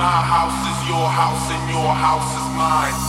My house is your house and your house is mine.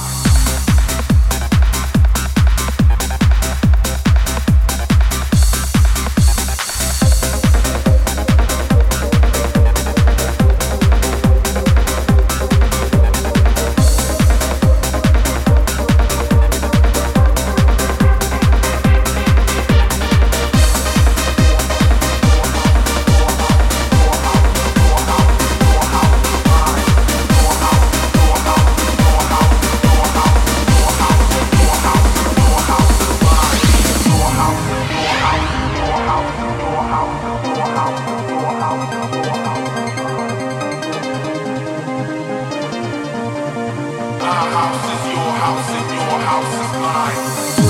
My house is your house and your house is mine.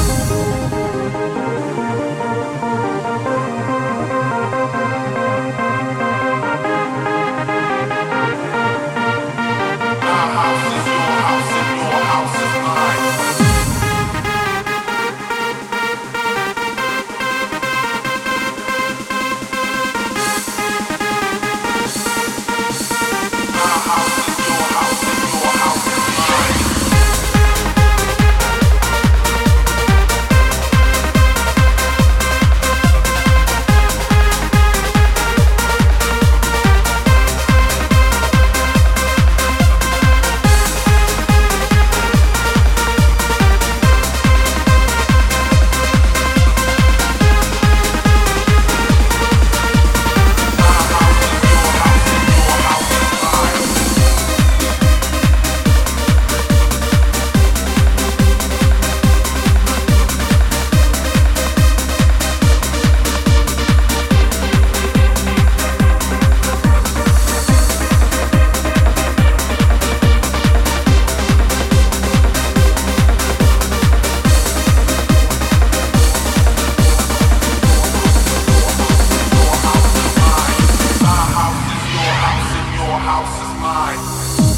My house is your house and your house is mine. My house is your house and your house is mine. House is mine.